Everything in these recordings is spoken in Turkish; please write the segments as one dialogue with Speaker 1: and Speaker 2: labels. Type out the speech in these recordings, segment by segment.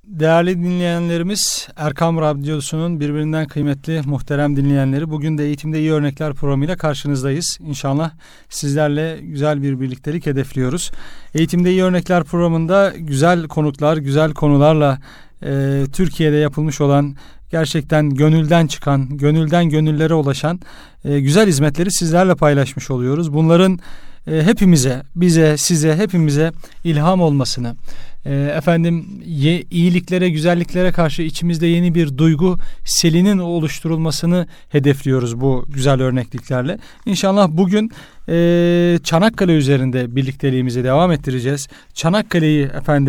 Speaker 1: Değerli dinleyenlerimiz, Erkam Radyosu'nun birbirinden kıymetli, muhterem dinleyenleri, bugün de Eğitimde İyi Örnekler programıyla karşınızdayız. İnşallah sizlerle güzel bir birliktelik hedefliyoruz. Eğitimde İyi Örnekler programında güzel konuklar, güzel konularla Türkiye'de yapılmış olan, gerçekten gönülden çıkan, gönülden gönüllere ulaşan güzel hizmetleri sizlerle paylaşmış oluyoruz. Bunların hepimize, bize, size, hepimize ilham olmasını, iyiliklere, güzelliklere karşı içimizde yeni bir duygu selinin oluşturulmasını hedefliyoruz bu güzel örnekliklerle. İnşallah bugün Çanakkale üzerinde birlikteliğimizi devam ettireceğiz. Çanakkale'yi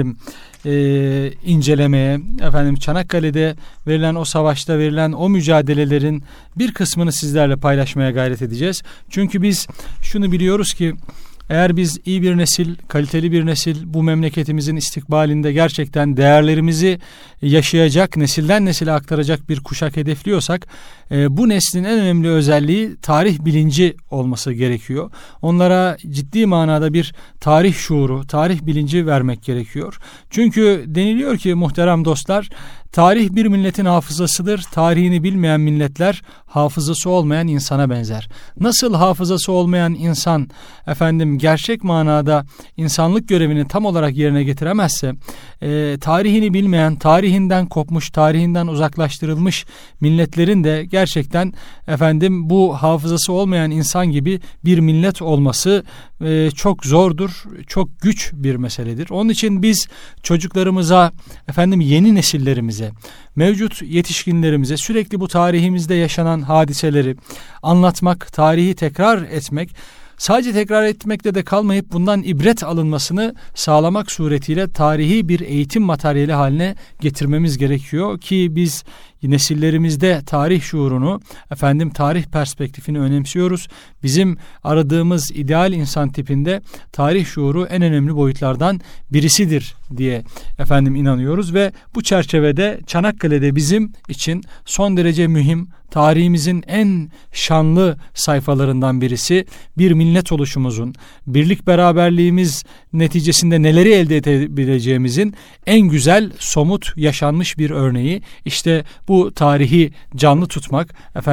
Speaker 1: incelemeye, Çanakkale'de verilen o savaşta verilen o mücadelelerin bir kısmını sizlerle paylaşmaya gayret edeceğiz. Çünkü biz şunu biliyoruz ki, eğer biz iyi bir nesil, kaliteli bir nesil, bu memleketimizin istikbalinde gerçekten değerlerimizi yaşayacak, nesilden nesile aktaracak bir kuşak hedefliyorsak, bu neslin en önemli özelliği tarih bilinci olması gerekiyor. Onlara ciddi manada bir tarih şuuru, tarih bilinci vermek gerekiyor. Çünkü deniliyor ki muhterem dostlar, tarih bir milletin hafızasıdır. Tarihini bilmeyen milletler hafızası olmayan insana benzer. Nasıl hafızası olmayan insan gerçek manada insanlık görevini tam olarak yerine getiremezse, tarihini bilmeyen, tarihinden kopmuş, tarihinden uzaklaştırılmış milletlerin de gerçekten bu hafızası olmayan insan gibi bir millet olması çok zordur, çok güç bir meseledir. Onun için biz çocuklarımıza, yeni nesillerimize, mevcut yetişkinlerimize sürekli bu tarihimizde yaşanan hadiseleri anlatmak, tarihi tekrar etmek, sadece tekrar etmekle de kalmayıp bundan ibret alınmasını sağlamak suretiyle tarihi bir eğitim materyali haline getirmemiz gerekiyor ki biz nesillerimizde tarih şuurunu, tarih perspektifini önemsiyoruz. Bizim aradığımız ideal insan tipinde tarih şuuru en önemli boyutlardan birisidir diye inanıyoruz ve bu çerçevede Çanakkale'de bizim için son derece mühim, tarihimizin en şanlı sayfalarından birisi, bir millet oluşumuzun, birlik beraberliğimiz neticesinde neleri elde edebileceğimizin en güzel, somut, yaşanmış bir örneği. İşte bu tarihi canlı tutmak,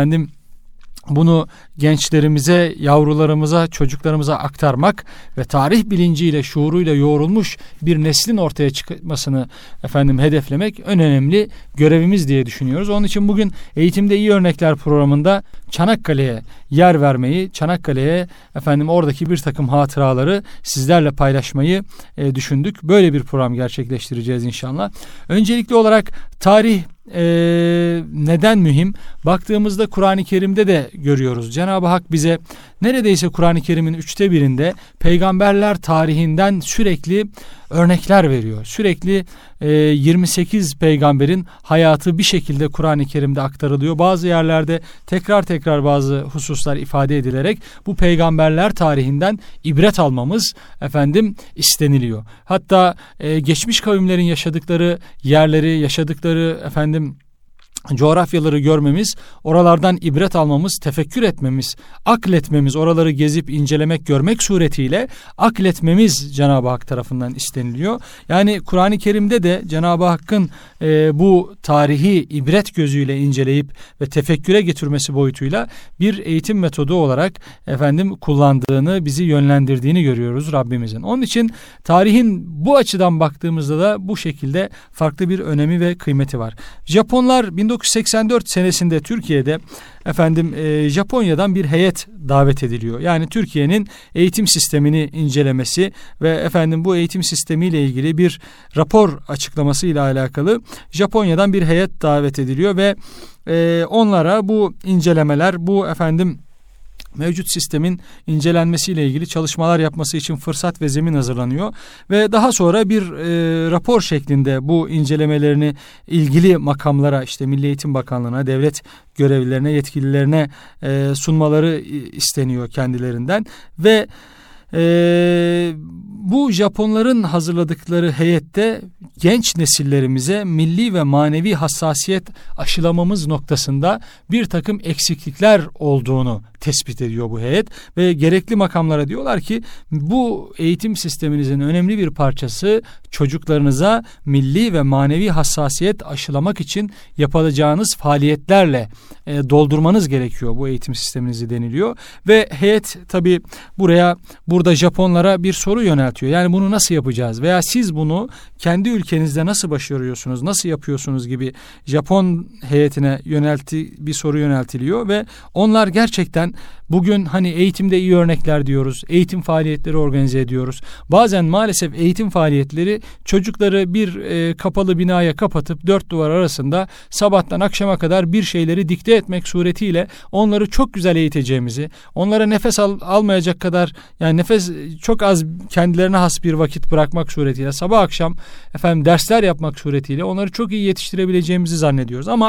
Speaker 1: bunu gençlerimize, yavrularımıza, çocuklarımıza aktarmak ve tarih bilinciyle, şuuruyla yoğrulmuş bir neslin ortaya çıkmasını hedeflemek en önemli görevimiz diye düşünüyoruz. Onun için bugün Eğitimde İyi Örnekler programında Çanakkale'ye yer vermeyi, Çanakkale'ye oradaki bir takım hatıraları sizlerle paylaşmayı düşündük. Böyle bir program gerçekleştireceğiz inşallah. Öncelikli olarak tarih neden mühim? Baktığımızda Kur'an-ı Kerim'de de görüyoruz. Cenab-ı Hak bize neredeyse Kur'an-ı Kerim'in 1/3'inde peygamberler tarihinden sürekli örnekler veriyor. Sürekli 28 peygamberin hayatı bir şekilde Kur'an-ı Kerim'de aktarılıyor. Bazı yerlerde tekrar bazı hususlar ifade edilerek bu peygamberler tarihinden ibret almamız isteniliyor. Hatta geçmiş kavimlerin yaşadıkları yerleri, yaşadıkları coğrafyaları görmemiz, oralardan ibret almamız, tefekkür etmemiz, akletmemiz, oraları gezip incelemek, görmek suretiyle akletmemiz Cenab-ı Hak tarafından isteniliyor. Yani Kur'an-ı Kerim'de de Cenab-ı Hakk'ın bu tarihi ibret gözüyle inceleyip ve tefekküre getirmesi boyutuyla bir eğitim metodu olarak kullandığını, bizi yönlendirdiğini görüyoruz Rabbimizin. Onun için tarihin bu açıdan baktığımızda da bu şekilde farklı bir önemi ve kıymeti var. Japonlar 1984 senesinde Türkiye'de Japonya'dan bir heyet davet ediliyor. Yani Türkiye'nin eğitim sistemini incelemesi ve bu eğitim sistemiyle ilgili bir rapor açıklaması ile alakalı Japonya'dan bir heyet davet ediliyor ve onlara bu incelemeler, bu mevcut sistemin incelenmesiyle ilgili çalışmalar yapması için fırsat ve zemin hazırlanıyor ve daha sonra bir rapor şeklinde bu incelemelerini ilgili makamlara, işte Milli Eğitim Bakanlığı'na, devlet görevlilerine, yetkililerine sunmaları isteniyor kendilerinden ve Bu Japonların hazırladıkları heyette genç nesillerimize milli ve manevi hassasiyet aşılamamız noktasında bir takım eksiklikler olduğunu tespit ediyor bu heyet ve gerekli makamlara diyorlar ki bu eğitim sisteminizin önemli bir parçası çocuklarınıza milli ve manevi hassasiyet aşılamak için yapacağınız faaliyetlerle doldurmanız gerekiyor bu eğitim sisteminizi deniliyor ve heyet tabii burada Japonlara bir soru yöneltiyor. Yani bunu nasıl yapacağız veya siz bunu kendi ülkenizde nasıl başarıyorsunuz, nasıl yapıyorsunuz gibi Japon heyetine bir soru yöneltiliyor ve onlar gerçekten bugün hani eğitimde iyi örnekler diyoruz, eğitim faaliyetleri organize ediyoruz. Bazen maalesef eğitim faaliyetleri çocukları bir kapalı binaya kapatıp dört duvar arasında sabahtan akşama kadar bir şeyleri dikte etmek suretiyle onları çok güzel eğiteceğimizi, onlara nefes almayacak kadar yani nefes çok az kendilerine has bir vakit bırakmak suretiyle sabah akşam dersler yapmak suretiyle onları çok iyi yetiştirebileceğimizi zannediyoruz. Ama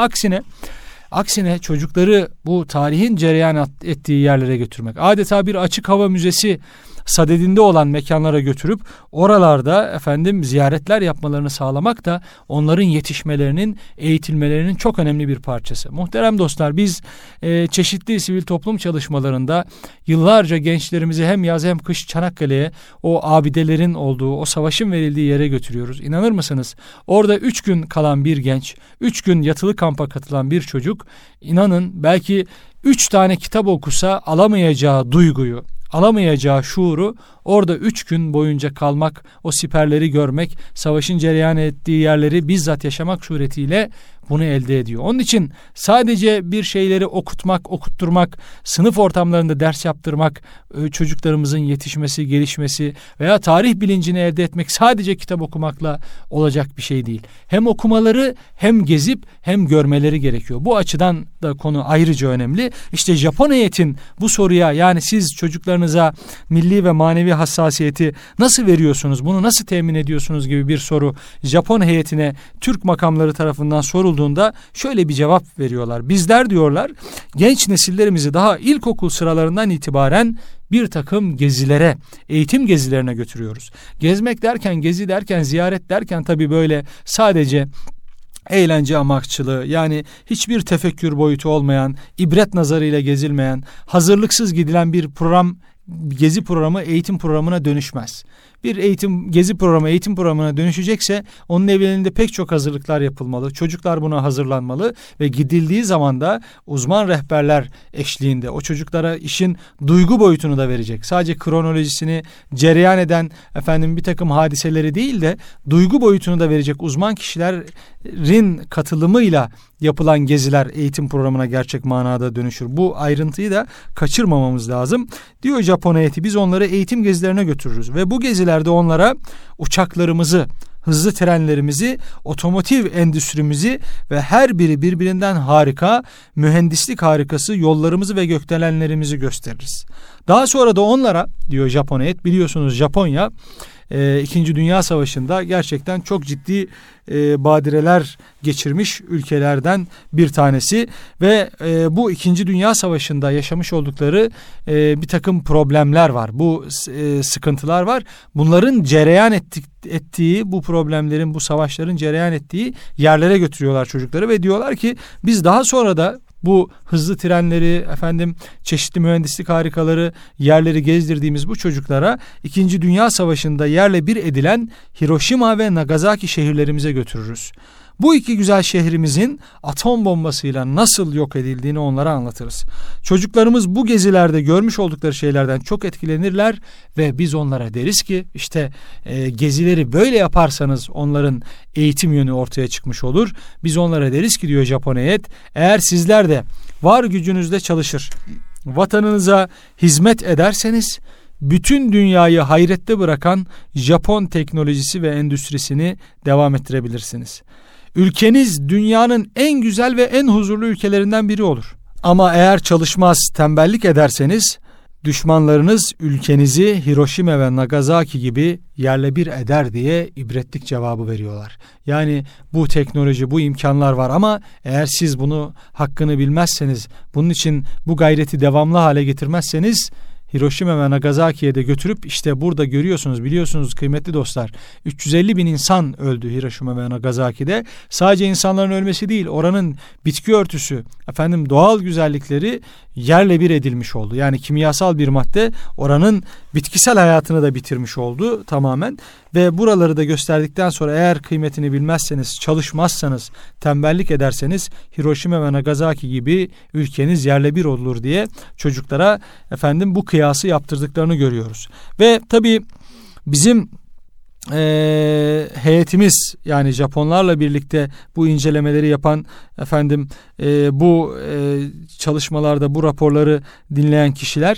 Speaker 1: aksine çocukları bu tarihin cereyan ettiği yerlere götürmek, adeta bir açık hava müzesi sadedinde olan mekanlara götürüp oralarda ziyaretler yapmalarını sağlamak da onların yetişmelerinin, eğitilmelerinin çok önemli bir parçası. Muhterem dostlar, biz çeşitli sivil toplum çalışmalarında yıllarca gençlerimizi hem yaz hem kış Çanakkale'ye, o abidelerin olduğu, o savaşın verildiği yere götürüyoruz. İnanır mısınız? Orada 3 gün kalan bir genç, 3 gün yatılı kampa katılan bir çocuk, inanın belki 3 tane kitap okusa alamayacağı duyguyu, alamayacağı şuuru orada 3 gün boyunca kalmak, o siperleri görmek, savaşın cereyan ettiği yerleri bizzat yaşamak suretiyle bunu elde ediyor. Onun için sadece bir şeyleri okutturmak, sınıf ortamlarında ders yaptırmak, çocuklarımızın yetişmesi, gelişmesi veya tarih bilincini elde etmek sadece kitap okumakla olacak bir şey değil. Hem okumaları hem gezip hem görmeleri gerekiyor. Bu açıdan da konu ayrıca önemli. İşte Japon heyetin bu soruya, yani siz çocuklarınıza milli ve manevi hassasiyeti nasıl veriyorsunuz, bunu nasıl temin ediyorsunuz gibi bir soru Japon heyetine Türk makamları tarafından sorulduğunda şöyle bir cevap veriyorlar. Bizler diyorlar genç nesillerimizi daha ilkokul sıralarından itibaren bir takım gezilere, eğitim gezilerine götürüyoruz. Gezmek derken, gezi derken, ziyaret derken tabii böyle sadece eğlence amaçlı, yani hiçbir tefekkür boyutu olmayan, ibret nazarıyla gezilmeyen, hazırlıksız gidilen bir program, gezi programı eğitim programına dönüşmez. Bir gezi programı eğitim programına dönüşecekse onun evvelinde pek çok hazırlıklar yapılmalı. Çocuklar buna hazırlanmalı ve gidildiği zaman da uzman rehberler eşliğinde o çocuklara işin duygu boyutunu da verecek. Sadece kronolojisini cereyan eden bir takım hadiseleri değil de duygu boyutunu da verecek uzman kişilerin katılımıyla yapılan geziler eğitim programına gerçek manada dönüşür. Bu ayrıntıyı da kaçırmamamız lazım. Diyor Japon heyeti, biz onları eğitim gezilerine götürürüz ve bu gezilerde onlara uçaklarımızı, hızlı trenlerimizi, otomotiv endüstrimizi ve her biri birbirinden harika, mühendislik harikası yollarımızı ve gökdelenlerimizi gösteririz. Daha sonra da onlara, diyor Japon heyet, biliyorsunuz Japonya 2. Dünya Savaşı'nda gerçekten çok ciddi badireler geçirmiş ülkelerden bir tanesi ve bu 2. Dünya Savaşı'nda yaşamış oldukları bir takım problemler var. Bu sıkıntılar var. Bunların cereyan ettiği, bu problemlerin, bu savaşların cereyan ettiği yerlere götürüyorlar çocukları ve diyorlar ki biz daha sonra da bu hızlı trenleri, çeşitli mühendislik harikaları, yerleri gezdirdiğimiz bu çocuklara 2. Dünya Savaşı'nda yerle bir edilen Hiroşima ve Nagasaki şehirlerimize götürürüz. Bu iki güzel şehrimizin atom bombasıyla nasıl yok edildiğini onlara anlatırız. Çocuklarımız bu gezilerde görmüş oldukları şeylerden çok etkilenirler ve biz onlara deriz ki işte gezileri böyle yaparsanız onların eğitim yönü ortaya çıkmış olur. Biz onlara deriz ki, diyor Japon heyet, eğer sizler de var gücünüzle çalışır, vatanınıza hizmet ederseniz bütün dünyayı hayrette bırakan Japon teknolojisi ve endüstrisini devam ettirebilirsiniz. Ülkeniz dünyanın en güzel ve en huzurlu ülkelerinden biri olur. Ama eğer çalışmaz, tembellik ederseniz düşmanlarınız ülkenizi Hiroşima ve Nagasaki gibi yerle bir eder diye ibretlik cevabı veriyorlar. Yani bu teknoloji, bu imkanlar var ama eğer siz bunu hakkını bilmezseniz, bunun için bu gayreti devamlı hale getirmezseniz Hiroşima ve Nagasaki'ye de götürüp işte burada görüyorsunuz, biliyorsunuz kıymetli dostlar, 350 bin insan öldü Hiroşima ve Nagasaki'de. Sadece insanların ölmesi değil, oranın bitki örtüsü, doğal güzellikleri yerle bir edilmiş oldu. Yani kimyasal bir madde oranın bitkisel hayatını da bitirmiş oldu tamamen. Ve buraları da gösterdikten sonra eğer kıymetini bilmezseniz, çalışmazsanız, tembellik ederseniz Hiroşima ve Nagasaki gibi ülkeniz yerle bir olur diye çocuklara bu kıyası yaptırdıklarını görüyoruz. Ve tabii bizim heyetimiz, yani Japonlarla birlikte bu incelemeleri yapan bu çalışmalarda bu raporları dinleyen kişiler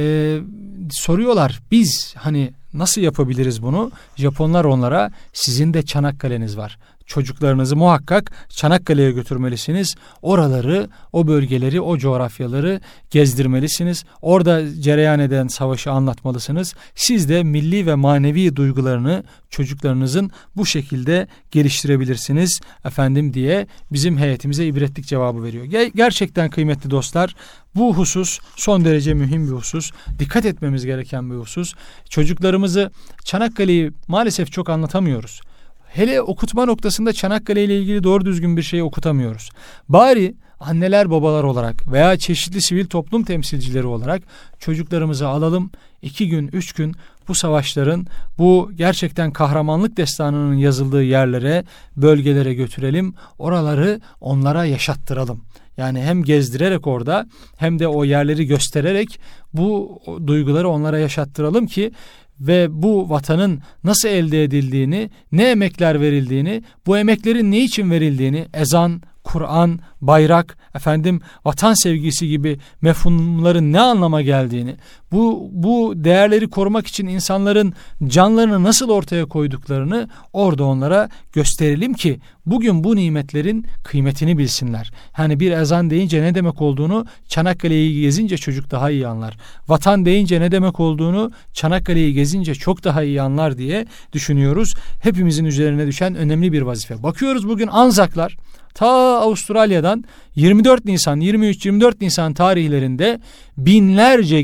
Speaker 1: soruyorlar, biz nasıl yapabiliriz bunu? Japonlar onlara, sizin de Çanakkale'niz var. Çocuklarınızı muhakkak Çanakkale'ye götürmelisiniz. Oraları, o bölgeleri, o coğrafyaları gezdirmelisiniz. Orada cereyan eden savaşı anlatmalısınız. Siz de milli ve manevi duygularını çocuklarınızın bu şekilde geliştirebilirsiniz diye bizim heyetimize ibretlik cevabı veriyor. Gerçekten kıymetli dostlar, bu husus son derece mühim bir husus. Dikkat etmemiz gereken bir husus. Çocuklarımızı, Çanakkale'yi maalesef çok anlatamıyoruz. Hele okutma noktasında Çanakkale ile ilgili doğru düzgün bir şey okutamıyoruz. Bari anneler babalar olarak veya çeşitli sivil toplum temsilcileri olarak çocuklarımızı alalım, 2 gün 3 gün bu savaşların, bu gerçekten kahramanlık destanının yazıldığı yerlere, bölgelere götürelim. Oraları onlara yaşattıralım. Yani hem gezdirerek orada hem de o yerleri göstererek bu duyguları onlara yaşattıralım ki ve bu vatanın nasıl elde edildiğini, ne emekler verildiğini, bu emeklerin ne için verildiğini, ezan, Kur'an, bayrak, vatan sevgisi gibi mefhumların ne anlama geldiğini, bu değerleri korumak için insanların canlarını nasıl ortaya koyduklarını orada onlara gösterelim ki bugün bu nimetlerin kıymetini bilsinler. Bir ezan deyince ne demek olduğunu Çanakkale'yi gezince çocuk daha iyi anlar. Vatan deyince ne demek olduğunu Çanakkale'yi gezince çok daha iyi anlar diye düşünüyoruz. Hepimizin üzerine düşen önemli bir vazife. Bakıyoruz bugün Anzaklar ta Avustralya'dan 23 Nisan tarihlerinde binlerce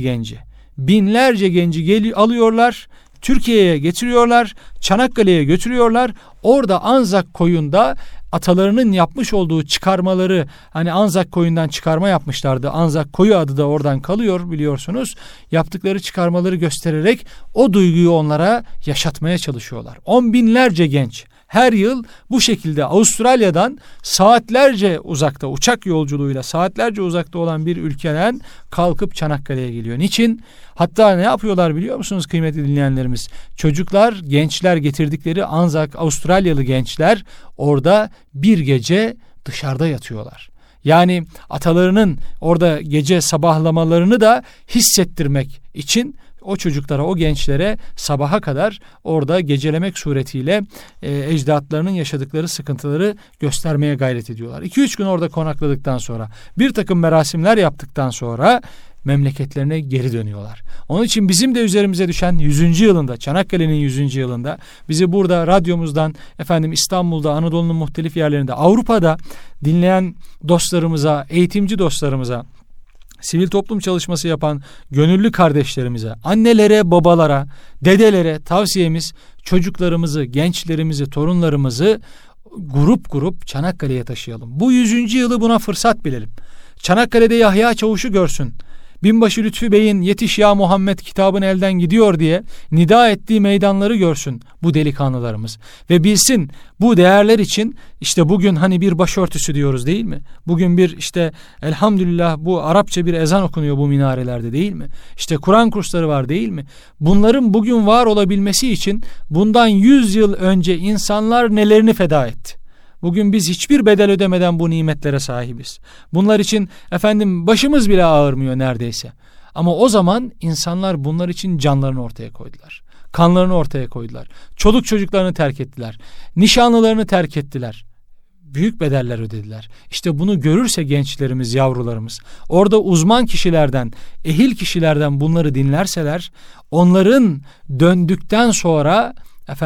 Speaker 1: genci alıyorlar, Türkiye'ye getiriyorlar, Çanakkale'ye götürüyorlar. Orada Anzak koyunda atalarının yapmış olduğu çıkarmaları, Anzak koyundan çıkarma yapmışlardı. Anzak koyu adı da oradan kalıyor biliyorsunuz. Yaptıkları çıkarmaları göstererek o duyguyu onlara yaşatmaya çalışıyorlar. 10 binlerce genç her yıl bu şekilde Avustralya'dan saatlerce uzakta, uçak yolculuğuyla saatlerce uzakta olan bir ülkeden kalkıp Çanakkale'ye geliyor. Niçin? Hatta ne yapıyorlar biliyor musunuz kıymetli dinleyenlerimiz? Çocuklar, gençler getirdikleri Avustralyalı gençler orada bir gece dışarıda yatıyorlar. Yani atalarının orada gece sabahlamalarını da hissettirmek için o çocuklara, o gençlere sabaha kadar orada gecelemek suretiyle ecdatlarının yaşadıkları sıkıntıları göstermeye gayret ediyorlar. 2-3 gün orada konakladıktan sonra, bir takım merasimler yaptıktan sonra memleketlerine geri dönüyorlar. Onun için bizim de üzerimize düşen 100. yılında, Çanakkale'nin 100. yılında bizi burada radyomuzdan, İstanbul'da, Anadolu'nun muhtelif yerlerinde, Avrupa'da dinleyen dostlarımıza, eğitimci dostlarımıza, sivil toplum çalışması yapan gönüllü kardeşlerimize, annelere, babalara, dedelere tavsiyemiz, çocuklarımızı, gençlerimizi, torunlarımızı grup grup Çanakkale'ye taşıyalım. Bu 100. yılı buna fırsat bilelim. Çanakkale'de Yahya Çavuş'u görsün. Binbaşı Lütfü Bey'in "Yetiş ya Muhammed" kitabın elden gidiyor diye nida ettiği meydanları görsün bu delikanlılarımız. Ve bilsin bu değerler için bugün bir başörtüsü diyoruz değil mi? Bugün bir elhamdülillah bu Arapça bir ezan okunuyor bu minarelerde değil mi? Kur'an kursları var değil mi? Bunların bugün var olabilmesi için bundan 100 yıl önce insanlar nelerini feda etti? Bugün biz hiçbir bedel ödemeden bu nimetlere sahibiz. Bunlar için başımız bile ağrımıyor neredeyse. Ama o zaman insanlar bunlar için canlarını ortaya koydular. Kanlarını ortaya koydular. Çoluk çocuklarını terk ettiler. Nişanlılarını terk ettiler. Büyük bedeller ödediler. Bunu görürse gençlerimiz, yavrularımız, orada uzman kişilerden, ehil kişilerden bunları dinlerseler, onların döndükten sonra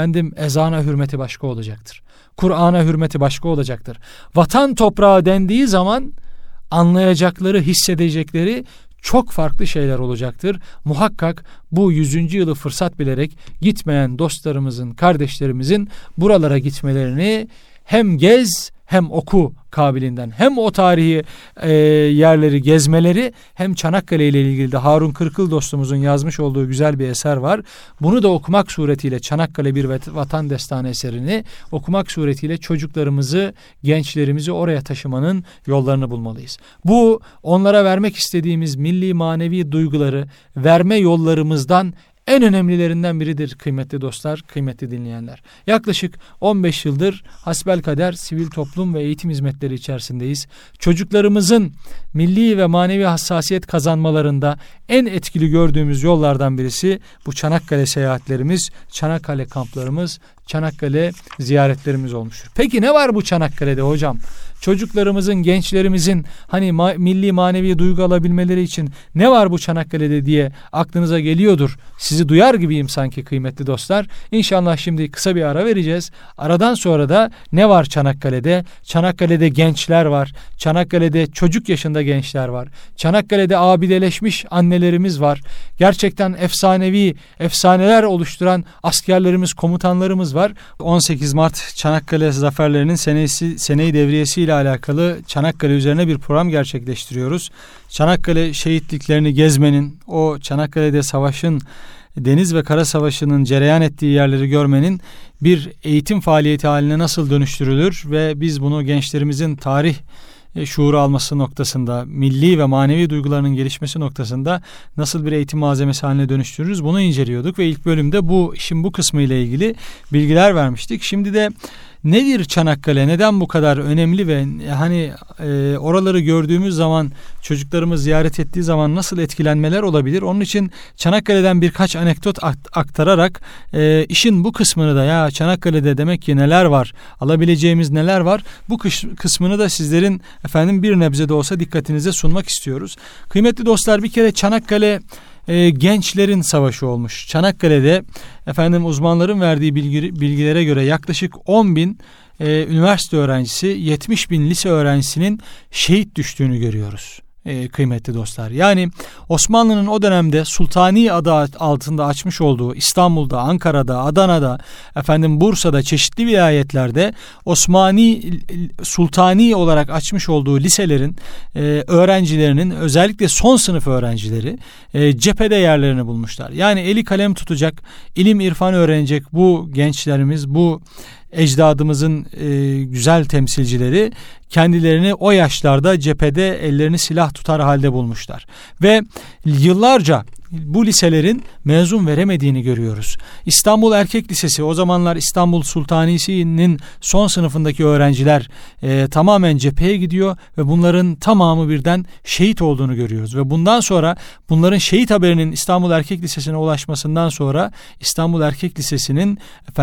Speaker 1: ezana hürmeti başka olacaktır. Kur'an'a hürmeti başka olacaktır. Vatan toprağı dendiği zaman anlayacakları, hissedecekleri çok farklı şeyler olacaktır. Muhakkak bu 100. yılı fırsat bilerek gitmeyen dostlarımızın, kardeşlerimizin buralara gitmelerini hem gez hem oku kabiliğinden, hem o tarihi yerleri gezmeleri, hem Çanakkale ile ilgili de Harun Kırkıl dostumuzun yazmış olduğu güzel bir eser var. Bunu da okumak suretiyle, Çanakkale bir vatan destanı eserini okumak suretiyle çocuklarımızı, gençlerimizi oraya taşımanın yollarını bulmalıyız. Bu onlara vermek istediğimiz milli manevi duyguları verme yollarımızdan en önemlilerinden biridir kıymetli dostlar, kıymetli dinleyenler. Yaklaşık 15 yıldır hasbelkader sivil toplum ve eğitim hizmetleri içerisindeyiz. Çocuklarımızın milli ve manevi hassasiyet kazanmalarında en etkili gördüğümüz yollardan birisi bu Çanakkale seyahatlerimiz, Çanakkale kamplarımız, Çanakkale ziyaretlerimiz olmuştur. Peki ne var bu Çanakkale'de hocam? Çocuklarımızın, gençlerimizin hani milli manevi duygu alabilmeleri için ne var bu Çanakkale'de diye aklınıza geliyordur. Sizi duyar gibiyim sanki kıymetli dostlar. İnşallah şimdi kısa bir ara vereceğiz. Aradan sonra da ne var Çanakkale'de? Çanakkale'de gençler var. Çanakkale'de çocuk yaşında gençler var. Çanakkale'de abideleşmiş annelerimiz var. Gerçekten efsanevi, efsaneler oluşturan askerlerimiz, komutanlarımız var. 18 Mart Çanakkale zaferlerinin seneyi devriyesi ile alakalı Çanakkale üzerine bir program gerçekleştiriyoruz. Çanakkale şehitliklerini gezmenin, o Çanakkale'de savaşın, deniz ve kara savaşının cereyan ettiği yerleri görmenin bir eğitim faaliyeti haline nasıl dönüştürülür ve biz bunu gençlerimizin tarih şuuru alması noktasında, milli ve manevi duygularının gelişmesi noktasında nasıl bir eğitim malzemesi haline dönüştürürüz, bunu inceliyorduk ve ilk bölümde bu işin bu kısmı ile ilgili bilgiler vermiştik. Şimdi de nedir Çanakkale? Neden bu kadar önemli ve hani oraları gördüğümüz zaman, çocuklarımız ziyaret ettiği zaman nasıl etkilenmeler olabilir? Onun için Çanakkale'den birkaç anekdot aktararak işin bu kısmını da, ya Çanakkale'de demek ki neler var, alabileceğimiz neler var, bu kısmını da sizlerin bir nebze de olsa dikkatinize sunmak istiyoruz. Kıymetli dostlar, bir kere Çanakkale gençlerin savaşı olmuş. Çanakkale'de uzmanların verdiği bilgilere göre yaklaşık 10.000 üniversite öğrencisi, 70.000 lise öğrencisinin şehit düştüğünü görüyoruz. Kıymetli dostlar. Yani Osmanlı'nın o dönemde Sultani adı altında açmış olduğu İstanbul'da, Ankara'da, Adana'da, Bursa'da, çeşitli vilayetlerde Sultani olarak açmış olduğu liselerin öğrencilerinin, özellikle son sınıf öğrencileri cephede yerlerini bulmuşlar. Yani eli kalem tutacak, ilim irfan öğrenecek bu gençlerimiz, bu ecdadımızın güzel temsilcileri kendilerini o yaşlarda cephede ellerini silah tutar halde bulmuşlar. Ve yıllarca bu liselerin mezun veremediğini görüyoruz. İstanbul Erkek Lisesi, o zamanlar İstanbul Sultanisi'nin son sınıfındaki öğrenciler tamamen cepheye gidiyor ve bunların tamamı birden şehit olduğunu görüyoruz. Ve bundan sonra bunların şehit haberinin İstanbul Erkek Lisesi'ne ulaşmasından sonra İstanbul Erkek Lisesi'nin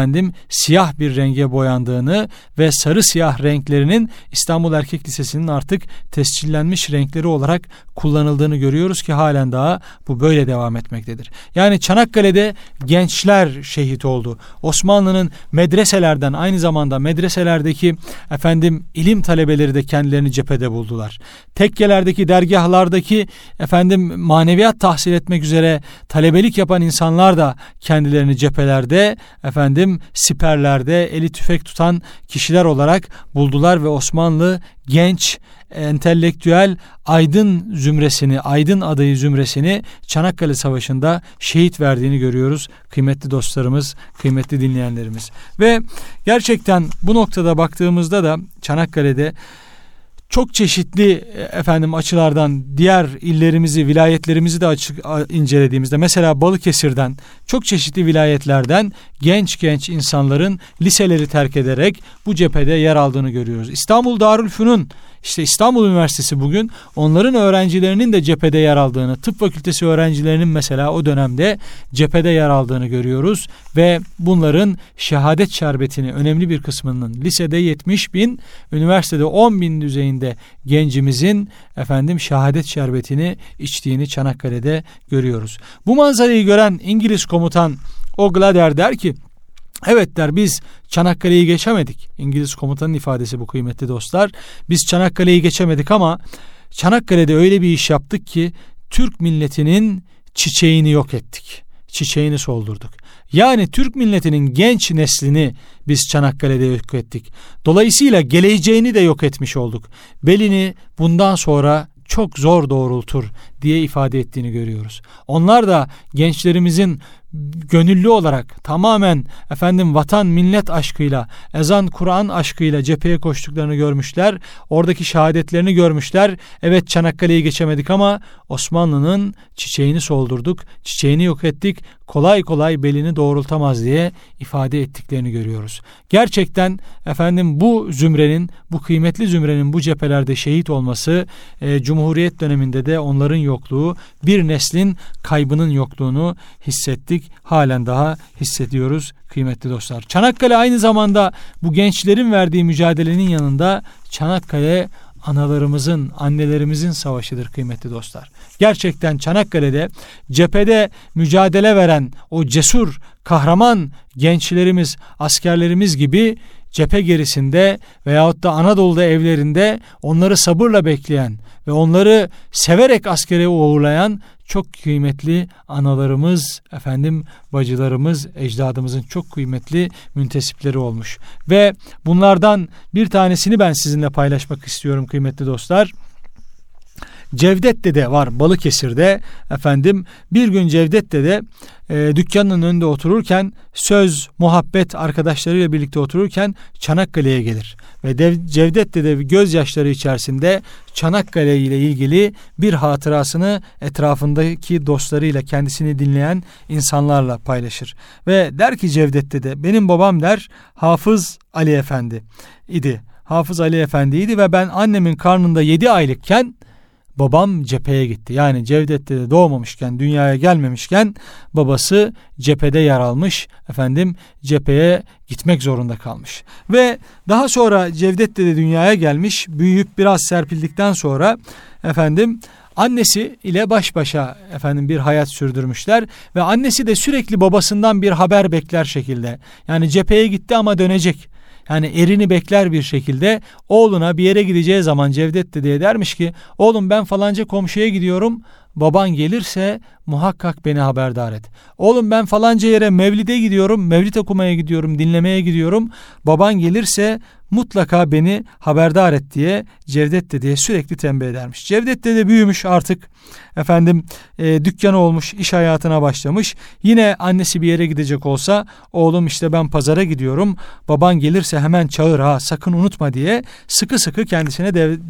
Speaker 1: siyah bir renge boyandığını ve sarı siyah renklerinin İstanbul Erkek Lisesi'nin artık tescillenmiş renkleri olarak kullanıldığını görüyoruz ki halen daha bu böyle devam etmektedir. Yani Çanakkale'de gençler şehit oldu. Osmanlı'nın medreselerden, aynı zamanda medreselerdeki ilim talebeleri de kendilerini cephede buldular. Tekkelerdeki, dergahlardaki maneviyat tahsil etmek üzere talebelik yapan insanlar da kendilerini cephelerde, siperlerde eli tüfek tutan kişiler olarak buldular ve Osmanlı genç, entelektüel aydın zümresini, aydın adayı zümresini Çanakkale Savaşı'nda şehit verdiğini görüyoruz kıymetli dostlarımız, kıymetli dinleyenlerimiz. Ve gerçekten bu noktada baktığımızda da Çanakkale'de çok çeşitli açılardan diğer illerimizi, vilayetlerimizi de incelediğimizde, mesela Balıkesir'den, çok çeşitli vilayetlerden genç insanların liseleri terk ederek bu cephede yer aldığını görüyoruz. İstanbul Darülfünun, İstanbul Üniversitesi bugün onların öğrencilerinin de cephede yer aldığını, tıp fakültesi öğrencilerinin mesela o dönemde cephede yer aldığını görüyoruz ve bunların şehadet şerbetini, önemli bir kısmının lisede 70.000, üniversitede 10.000 düzeyinde gencimizin şehadet şerbetini içtiğini Çanakkale'de görüyoruz. Bu manzarayı gören İngiliz komutan O'Glader der ki, evet der, biz Çanakkale'yi geçemedik. İngiliz komutanın ifadesi bu kıymetli dostlar. Biz Çanakkale'yi geçemedik ama Çanakkale'de öyle bir iş yaptık ki Türk milletinin çiçeğini yok ettik. Çiçeğini soldurduk. Yani Türk milletinin genç neslini biz Çanakkale'de yok ettik. Dolayısıyla geleceğini de yok etmiş olduk. Belini bundan sonra çok zor doğrultur diye ifade ettiğini görüyoruz. Onlar da gençlerimizin gönüllü olarak tamamen vatan millet aşkıyla, ezan Kur'an aşkıyla cepheye koştuklarını görmüşler. Oradaki şehadetlerini görmüşler. Evet, Çanakkale'yi geçemedik ama Osmanlı'nın çiçeğini soldurduk, çiçeğini yok ettik. Kolay kolay belini doğrultamaz diye ifade ettiklerini görüyoruz. Gerçekten bu zümrenin, bu kıymetli zümrenin bu cephelerde şehit olması, Cumhuriyet döneminde de onların yokluğu, bir neslin kaybının yokluğunu hissettik. Halen daha hissediyoruz kıymetli dostlar. Çanakkale aynı zamanda bu gençlerin verdiği mücadelenin yanında Çanakkale analarımızın, annelerimizin savaşıdır kıymetli dostlar. Gerçekten Çanakkale'de cephede mücadele veren o cesur, kahraman gençlerimiz, askerlerimiz gibi cephe gerisinde veyahut da Anadolu'da evlerinde onları sabırla bekleyen ve onları severek askere uğurlayan çok kıymetli analarımız, bacılarımız, ecdadımızın çok kıymetli müntesipleri olmuş. Ve bunlardan bir tanesini ben sizinle paylaşmak istiyorum kıymetli dostlar. Cevdet Dede var Balıkesir'de. Bir gün Cevdet Dede dükkanının önünde otururken, söz, muhabbet arkadaşlarıyla birlikte otururken Çanakkale'ye gelir. Ve Cevdet Dede gözyaşları içerisinde Çanakkale ile ilgili bir hatırasını etrafındaki dostlarıyla, kendisini dinleyen insanlarla paylaşır. Ve der ki Cevdet Dede, benim babam der Hafız Ali Efendi idi. Hafız Ali Efendi'ydi ve ben annemin karnında 7 aylıkken babam cepheye gitti. Yani Cevdet Dede doğmamışken, dünyaya gelmemişken babası cephede yer almış. Cepheye gitmek zorunda kalmış. Ve daha sonra Cevdet Dede dünyaya gelmiş. Büyüyüp biraz serpildikten sonra annesi ile baş başa bir hayat sürdürmüşler ve annesi de sürekli babasından bir haber bekler şekilde. Yani cepheye gitti ama dönecek. Yani erini bekler bir şekilde oğluna bir yere gideceği zaman Cevdet Dede'ye dermiş ki, oğlum ben falanca komşuya gidiyorum, baban gelirse muhakkak beni haberdar et. Oğlum ben falanca yere mevlide gidiyorum, mevlid okumaya gidiyorum, dinlemeye gidiyorum, baban gelirse mutlaka beni haberdar et diye Cevdet Dede'ye sürekli tembih edermiş. Cevdet Dede büyümüş artık, dükkanı olmuş, iş hayatına başlamış. Yine annesi bir yere gidecek olsa, oğlum ben pazara gidiyorum, baban gelirse hemen çağır ha, sakın unutma diye sıkı sıkı kendisine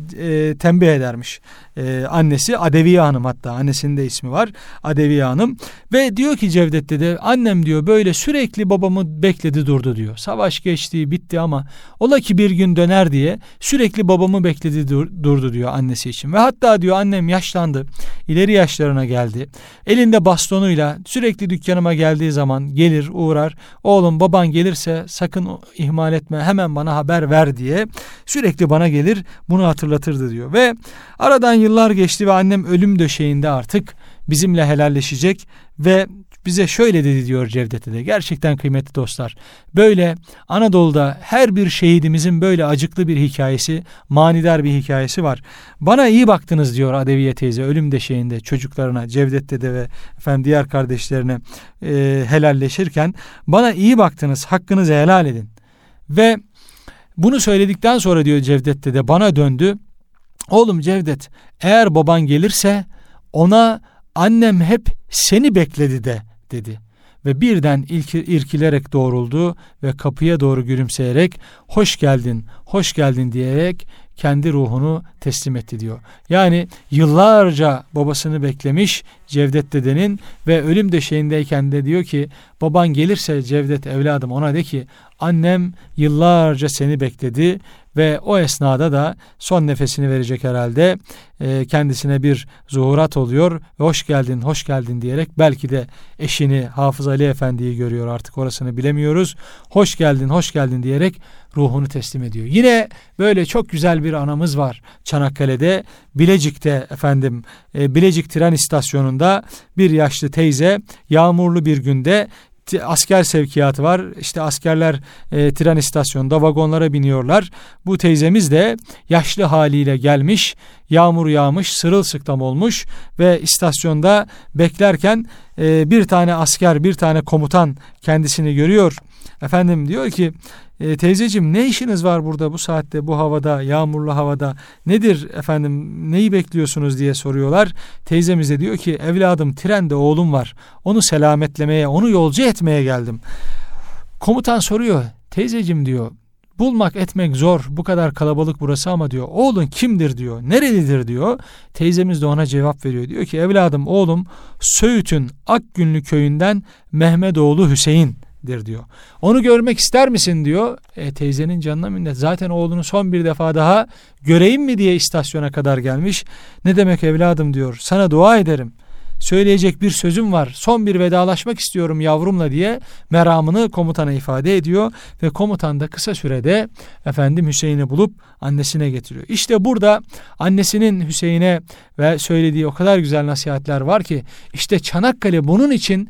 Speaker 1: tembih edermiş. Annesi Adeviye Hanım, hatta annesinin de ismi var, Adeviye Hanım. Ve diyor ki Cevdet Dede, annem diyor böyle sürekli babamı bekledi durdu diyor. Savaş geçti, bitti ama ola ki bir gün döner diye sürekli babamı bekledi durdu diyor annesi için. Ve hatta diyor annem yaşlandı, ileri yaşlarına geldi. Elinde bastonuyla sürekli dükkanıma geldiği zaman gelir uğrar. Oğlum baban gelirse sakın ihmal etme, hemen bana haber ver diye sürekli bana gelir, bunu hatırlatırdı diyor. Ve aradan yıllar geçti ve annem ölüm döşeğinde artık bizimle helalleşecek ve bize şöyle dedi diyor Cevdet Dede. Gerçekten kıymetli dostlar, böyle Anadolu'da her bir şehidimizin böyle acıklı bir hikayesi, manidar bir hikayesi var. Bana iyi baktınız diyor Adeviye teyze ölüm döşeğinde çocuklarına, Cevdet Dede ve diğer kardeşlerine helalleşirken, bana iyi baktınız, hakkınızı helal edin. Ve bunu söyledikten sonra diyor Cevdet Dede bana döndü. Oğlum Cevdet, eğer baban gelirse ona annem hep seni bekledi de dedi. Ve birden irkilerek doğruldu ve kapıya doğru gülümseyerek hoş geldin, hoş geldin diyerek kendi ruhunu teslim etti diyor. Yani yıllarca babasını beklemiş Cevdet Dede'nin ve ölüm döşeğindeyken de diyor ki, baban gelirse Cevdet evladım ona de ki annem yıllarca seni bekledi ve o esnada da son nefesini verecek herhalde, kendisine bir zuhurat oluyor ve hoş geldin, hoş geldin diyerek belki de eşini Hafız Ali Efendi'yi görüyor, artık orasını bilemiyoruz. Hoş geldin, hoş geldin diyerek ruhunu teslim ediyor. Yine böyle çok güzel bir anımız var Çanakkale'de, Bilecik'te Bilecik tren istasyonunda bir yaşlı teyze yağmurlu bir günde asker sevkiyatı var. İşte askerler tren istasyonunda vagonlara biniyorlar. Bu teyzemiz de yaşlı haliyle gelmiş, yağmur yağmış, sırılsıklam olmuş ve istasyonda beklerken bir tane asker, bir tane komutan kendisini görüyor. Efendim diyor ki, teyzeciğim ne işiniz var burada bu saatte, bu havada, yağmurlu havada, nedir efendim, neyi bekliyorsunuz diye soruyorlar. Teyzemiz de diyor ki, evladım trende oğlum var, onu selametlemeye, onu yolcu etmeye geldim. Komutan soruyor, teyzeciğim diyor, bulmak etmek zor, bu kadar kalabalık burası ama diyor, oğlun kimdir diyor, nerelidir diyor. Teyzemiz de ona cevap veriyor, diyor ki, evladım oğlum Söğüt'ün Akgünlü köyünden Mehmetoğlu Hüseyin'dir diyor. Onu görmek ister misin diyor. Teyzenin canına minnet, zaten oğlunu son bir defa daha göreyim mi diye istasyona kadar gelmiş. Ne demek evladım diyor, sana dua ederim, söyleyecek bir sözüm var, son bir vedalaşmak istiyorum yavrumla diye meramını komutana ifade ediyor ve komutan da kısa sürede efendim Hüseyin'i bulup annesine getiriyor. İşte burada annesinin Hüseyin'e ve söylediği o kadar güzel nasihatler var ki, işte Çanakkale bunun için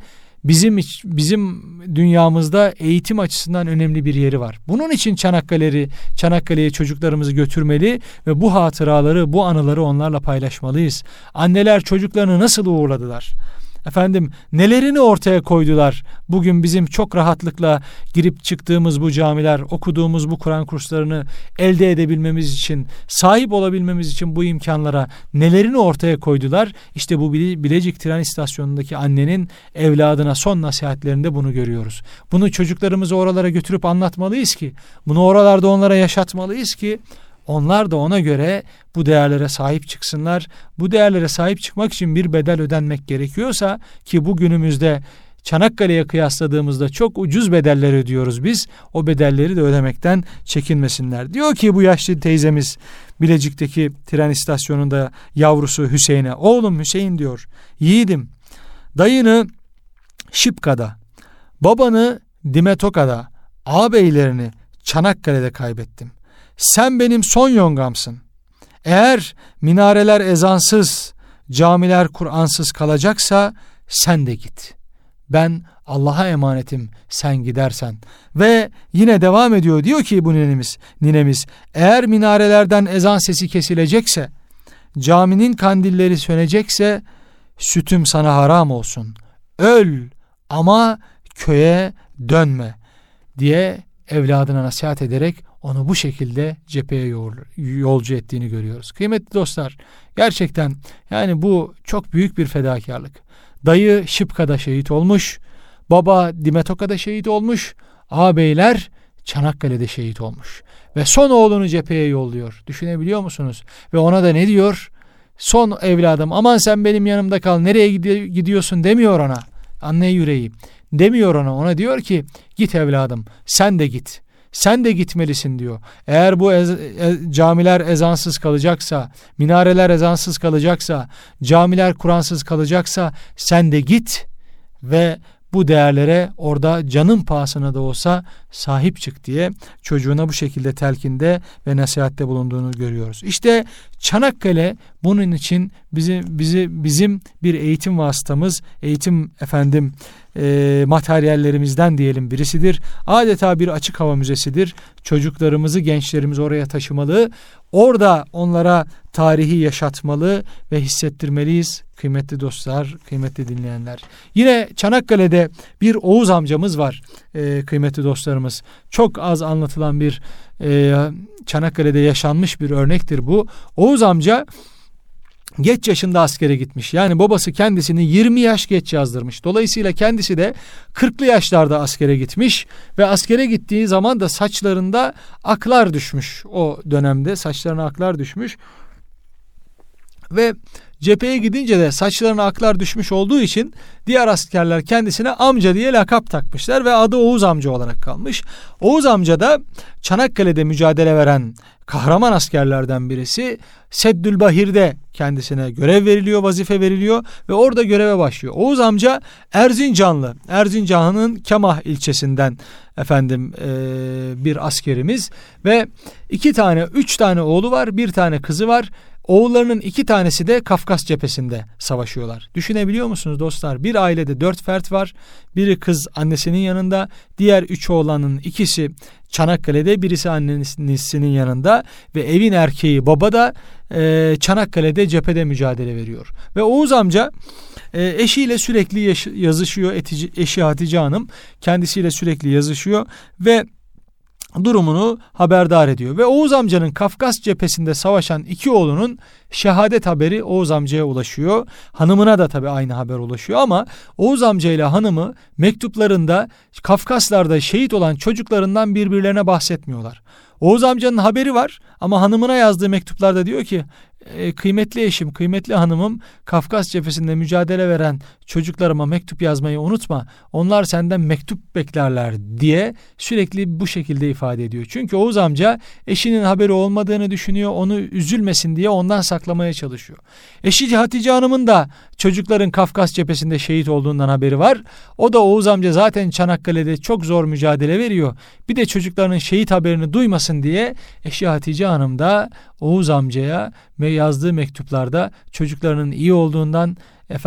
Speaker 1: bizim dünyamızda eğitim açısından önemli bir yeri var. Bunun için Çanakkale'ye çocuklarımızı götürmeli ve bu hatıraları, bu anıları onlarla paylaşmalıyız. Anneler çocuklarını nasıl uğurladılar? Efendim nelerini ortaya koydular? Bugün bizim çok rahatlıkla girip çıktığımız bu camiler, okuduğumuz bu Kur'an kurslarını elde edebilmemiz için, sahip olabilmemiz için bu imkanlara nelerini ortaya koydular? İşte bu Bilecik tren istasyonundaki annenin evladına son nasihatlerinde bunu görüyoruz. Bunu çocuklarımızı oralara götürüp anlatmalıyız ki, bunu oralarda onlara yaşatmalıyız ki, onlar da ona göre bu değerlere sahip çıksınlar. Bu değerlere sahip çıkmak için bir bedel ödenmek gerekiyorsa, ki bugünümüzde Çanakkale'ye kıyasladığımızda çok ucuz bedeller ödüyoruz biz, o bedelleri de ödemekten çekinmesinler. Diyor ki bu yaşlı teyzemiz Bilecik'teki tren istasyonunda yavrusu Hüseyin'e, oğlum Hüseyin diyor, yiğidim, dayını Şıpka'da, babanı Dimetoka'da, ağabeylerini Çanakkale'de kaybettim. Sen benim son yongamsın. Eğer minareler ezansız, camiler Kur'ansız kalacaksa sen de git. Ben Allah'a emanetim, sen gidersen. Ve yine devam ediyor, diyor ki bu ninemiz, eğer minarelerden ezan sesi kesilecekse, caminin kandilleri sönecekse, sütüm sana haram olsun. Öl ama köye dönme diye evladına nasihat ederek onu bu şekilde cepheye yolcu ettiğini görüyoruz. Kıymetli dostlar, gerçekten yani bu çok büyük bir fedakarlık. Dayı Şıpka'da şehit olmuş, baba Dimetoka'da şehit olmuş, ağabeyler Çanakkale'de şehit olmuş. Ve son oğlunu cepheye yolluyor. Düşünebiliyor musunuz? Ve ona da ne diyor? Son evladım, aman sen benim yanımda kal, nereye gidiyorsun demiyor ona. Anne yüreği demiyor ona. Ona diyor ki, git evladım, sen de git. Sen de gitmelisin diyor. Eğer bu camiler ezansız kalacaksa, minareler ezansız kalacaksa, camiler Kur'ansız kalacaksa sen de git ve bu değerlere orada canın pahasına da olsa sahip çık diye çocuğuna bu şekilde telkinde ve nasihatte bulunduğunu görüyoruz. İşte Çanakkale bunun için bizim bir eğitim vasıtamız, eğitim materyallerimizden diyelim birisidir. Adeta bir açık hava müzesidir. Çocuklarımızı, gençlerimizi oraya taşımalı. Orada onlara tarihi yaşatmalı ve hissettirmeliyiz kıymetli dostlar, kıymetli dinleyenler. Yine Çanakkale'de bir Oğuz amcamız var kıymetli dostlarımız. Çok az anlatılan bir Çanakkale'de yaşanmış bir örnektir bu. Oğuz amca geç yaşında askere gitmiş. Yani babası kendisini 20 yaş geç yazdırmış. Dolayısıyla kendisi de 40'lı yaşlarda askere gitmiş ve askere gittiği zaman da saçlarında aklar düşmüş. O dönemde saçlarına aklar düşmüş. Ve cepheye gidince de saçlarına aklar düşmüş olduğu için diğer askerler kendisine amca diye lakap takmışlar ve adı Oğuz amca olarak kalmış. Oğuz amca da Çanakkale'de mücadele veren kahraman askerlerden birisi. Seddülbahir'de kendisine görev veriliyor, vazife veriliyor ve orada göreve başlıyor. Oğuz amca Erzincanlı. Erzincan'ın Kemah ilçesinden bir askerimiz ve 3 tane oğlu var, bir tane kızı var. oğullarının 2 tanesi de Kafkas cephesinde savaşıyorlar. Düşünebiliyor musunuz dostlar? Bir ailede 4 fert var. Biri kız annesinin yanında, diğer 3 oğlanın ikisi Çanakkale'de, birisi annesinin yanında ve evin erkeği baba da Çanakkale'de cephede mücadele veriyor. Ve Oğuz amca eşiyle sürekli yazışıyor. Eşi Hatice Hanım kendisiyle sürekli yazışıyor ve durumunu haberdar ediyor. Ve Oğuz amcanın Kafkas cephesinde savaşan 2 oğlunun şehadet haberi Oğuz amcaya ulaşıyor. Hanımına da tabii aynı haber ulaşıyor ama Oğuz amca ile hanımı mektuplarında Kafkaslarda şehit olan çocuklarından birbirlerine bahsetmiyorlar. Oğuz amcanın haberi var ama hanımına yazdığı mektuplarda diyor ki kıymetli eşim, kıymetli hanımım, Kafkas cephesinde mücadele veren çocuklarıma mektup yazmayı unutma. Onlar senden mektup beklerler diye sürekli bu şekilde ifade ediyor. Çünkü Oğuz amca eşinin haberi olmadığını düşünüyor. Onu üzülmesin diye ondan saklamaya çalışıyor. Eşi Hatice Hanım'ın da çocukların Kafkas cephesinde şehit olduğundan haberi var. O da Oğuz amca zaten Çanakkale'de çok zor mücadele veriyor. Bir de çocuklarının şehit haberini duymasın diye eşi Hatice Hanım da Oğuz amcaya ve yazdığı mektuplarda çocuklarının iyi olduğundan,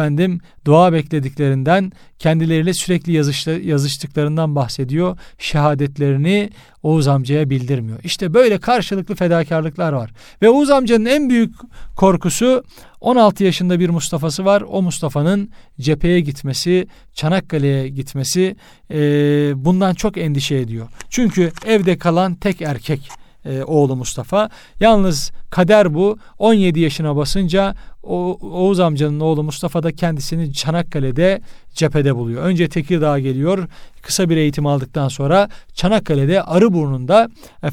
Speaker 1: dua beklediklerinden, kendileriyle sürekli yazıştıklarından bahsediyor. Şehadetlerini Oğuz amcaya bildirmiyor. İşte böyle karşılıklı fedakarlıklar var. Ve Oğuz amcanın en büyük korkusu 16 yaşında bir Mustafa'sı var. O Mustafa'nın cepheye gitmesi, Çanakkale'ye gitmesi, bundan çok endişe ediyor. Çünkü evde kalan tek erkek oğlu Mustafa. Yalnız kader bu. 17 yaşına basınca Oğuz amcanın oğlu Mustafa da kendisini Çanakkale'de cephede buluyor. Önce Tekirdağ'a geliyor. Kısa bir eğitim aldıktan sonra Çanakkale'de Arıburnu'nda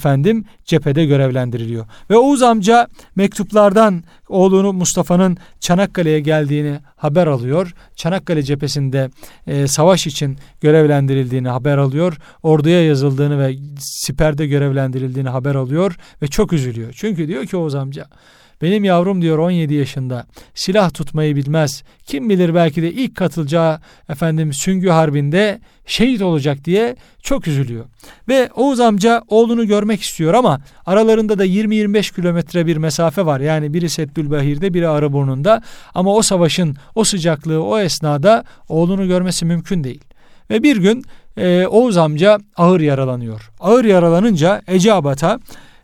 Speaker 1: cephede görevlendiriliyor. Ve Oğuz amca mektuplardan oğlunu Mustafa'nın Çanakkale'ye geldiğini haber alıyor. Çanakkale cephesinde savaş için görevlendirildiğini haber alıyor. Orduya yazıldığını ve siperde görevlendirildiğini haber alıyor ve çok üzülüyor. Çünkü diyor ki Oğuz amca, benim yavrum diyor 17 yaşında, silah tutmayı bilmez. Kim bilir belki de ilk katılacağı Süngü Harbi'nde şehit olacak diye çok üzülüyor. Ve Oğuz amca oğlunu görmek istiyor ama aralarında da 20-25 kilometre bir mesafe var. Yani biri Seddülbahir'de, biri Arıburnu'nda, ama o savaşın o sıcaklığı, o esnada oğlunu görmesi mümkün değil. Ve bir gün Oğuz amca ağır yaralanıyor. Ağır yaralanınca Eceabat'a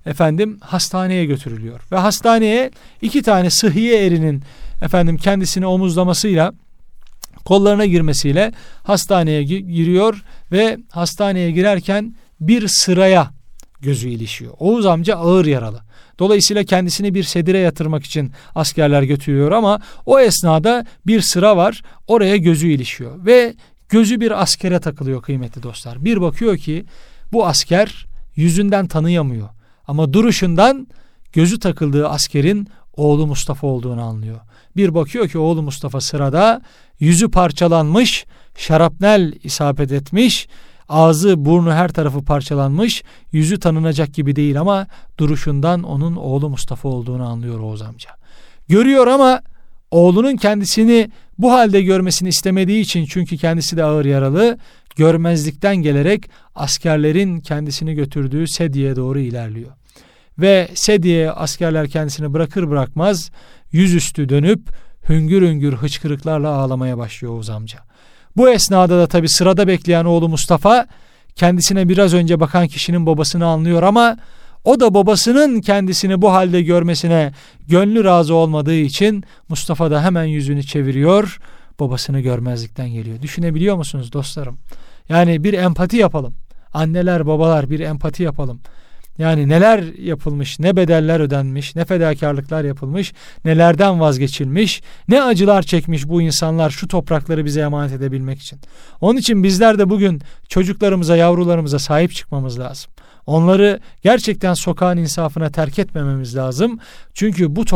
Speaker 1: hastaneye götürülüyor. Ve hastaneye 2 tane sıhhiye erinin kendisini omuzlamasıyla, kollarına girmesiyle hastaneye giriyor ve hastaneye girerken bir sıraya gözü ilişiyor. Oğuz amca ağır yaralı. Dolayısıyla kendisini bir sedire yatırmak için askerler götürüyor ama o esnada bir sıra var, oraya gözü ilişiyor ve gözü bir askere takılıyor kıymetli dostlar. Bir bakıyor ki bu asker yüzünden tanıyamıyor. Ama duruşundan gözü takıldığı askerin oğlu Mustafa olduğunu anlıyor. Bir bakıyor ki oğlu Mustafa sırada, yüzü parçalanmış, şarapnel isabet etmiş, ağzı, burnu, her tarafı parçalanmış, yüzü tanınacak gibi değil ama duruşundan onun oğlu Mustafa olduğunu anlıyor Oğuz amca. Görüyor ama oğlunun kendisini bu halde görmesini istemediği için, çünkü kendisi de ağır yaralı, görmezlikten gelerek askerlerin kendisini götürdüğü Sedye'ye doğru ilerliyor. Ve Sedye'ye askerler kendisini bırakır bırakmaz yüzüstü dönüp hüngür hüngür hıçkırıklarla ağlamaya başlıyor Oğuz amca. Bu esnada da tabii sırada bekleyen oğlu Mustafa kendisine biraz önce bakan kişinin babasını anlıyor ama o da babasının kendisini bu halde görmesine gönlü razı olmadığı için Mustafa da hemen yüzünü çeviriyor, babasını görmezlikten geliyor. Düşünebiliyor musunuz dostlarım? Yani bir empati yapalım. Anneler, babalar, bir empati yapalım. Yani neler yapılmış, ne bedeller ödenmiş, ne fedakarlıklar yapılmış, nelerden vazgeçilmiş, ne acılar çekmiş bu insanlar şu toprakları bize emanet edebilmek için. Onun için bizler de bugün çocuklarımıza, yavrularımıza sahip çıkmamız lazım. Onları gerçekten sokağın insafına terk etmememiz lazım. Çünkü bu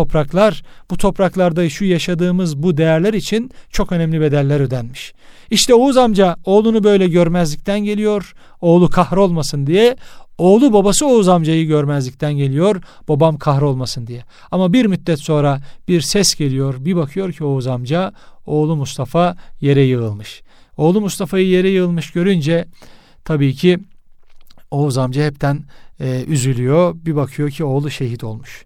Speaker 1: topraklarda şu yaşadığımız bu değerler için çok önemli bedeller ödenmiş. İşte Oğuz amca oğlunu böyle görmezlikten geliyor, oğlu kahrolmasın diye. Oğlu babası Oğuz amcayı görmezlikten geliyor, babam kahrolmasın diye. Ama bir müddet sonra bir ses geliyor, bir bakıyor ki Oğuz amca, oğlu Mustafa yere yığılmış. Oğlu Mustafa'yı yere yığılmış görünce tabii ki Oğuz amca hepten üzülüyor, bir bakıyor ki oğlu şehit olmuş.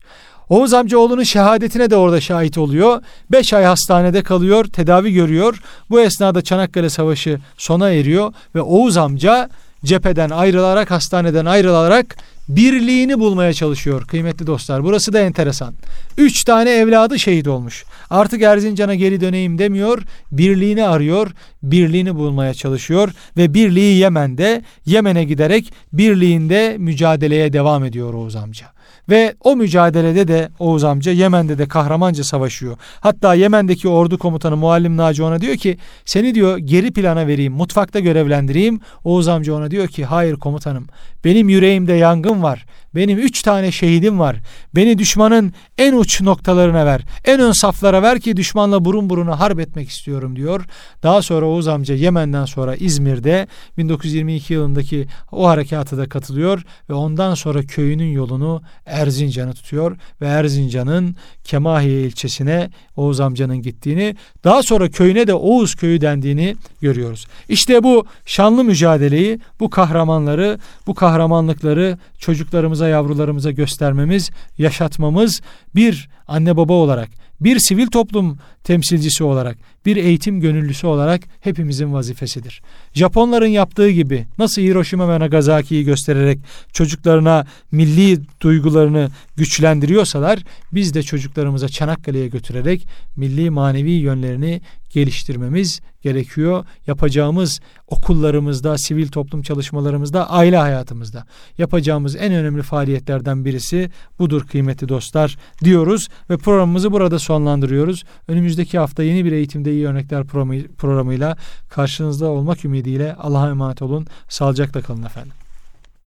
Speaker 1: Oğuz amca oğlunun şehadetine de orada şahit oluyor. 5 ay hastanede kalıyor, tedavi görüyor. Bu esnada Çanakkale Savaşı sona eriyor ve Oğuz amca cepheden ayrılarak, hastaneden ayrılarak birliğini bulmaya çalışıyor kıymetli dostlar. Burası da enteresan. 3 tane evladı şehit olmuş. Artık Erzincan'a geri döneyim demiyor. Birliğini arıyor. Birliğini bulmaya çalışıyor. Ve birliği Yemen'de. Yemen'e giderek birliğinde mücadeleye devam ediyor Oğuz amca. Ve o mücadelede de Oğuz amca Yemen'de de kahramanca savaşıyor. Hatta Yemen'deki ordu komutanı Muallim Naci ona diyor ki seni diyor geri plana vereyim, mutfakta görevlendireyim. Oğuz amca ona diyor ki hayır komutanım, benim yüreğimde yangın var. Benim 3 tane şehidim var. Beni düşmanın en uç noktalarına ver. En ön saflara ver ki düşmanla burun buruna harp etmek istiyorum diyor. Daha sonra Oğuz amca Yemen'den sonra İzmir'de 1922 yılındaki o harekata da katılıyor ve ondan sonra köyünün yolunu Erzincan'a tutuyor ve Erzincan'ın Kemahiye ilçesine Oğuz amcanın gittiğini, daha sonra köyüne de Oğuz köyü dendiğini görüyoruz. İşte bu şanlı mücadeleyi, bu kahramanları, bu kahramanlıkları çocuklarımıza, yavrularımıza göstermemiz, yaşatmamız bir anne baba olarak, bir sivil toplum temsilcisi olarak, bir eğitim gönüllüsü olarak hepimizin vazifesidir. Japonların yaptığı gibi nasıl Hiroşima ve Nagasaki'yi göstererek çocuklarına milli duygularını güçlendiriyorsalar, biz de çocuklarımıza Çanakkale'ye götürerek milli manevi yönlerini geliştirmemiz gerekiyor. Yapacağımız okullarımızda, sivil toplum çalışmalarımızda, aile hayatımızda yapacağımız en önemli faaliyetlerden birisi budur kıymetli dostlar diyoruz ve programımızı burada sonlandırıyoruz. Önümüzdeki hafta yeni bir Eğitimde İyi Örnekler programıyla karşınızda olmak ümidiyle Allah'a emanet olun. Sağlıcakla kalın efendim.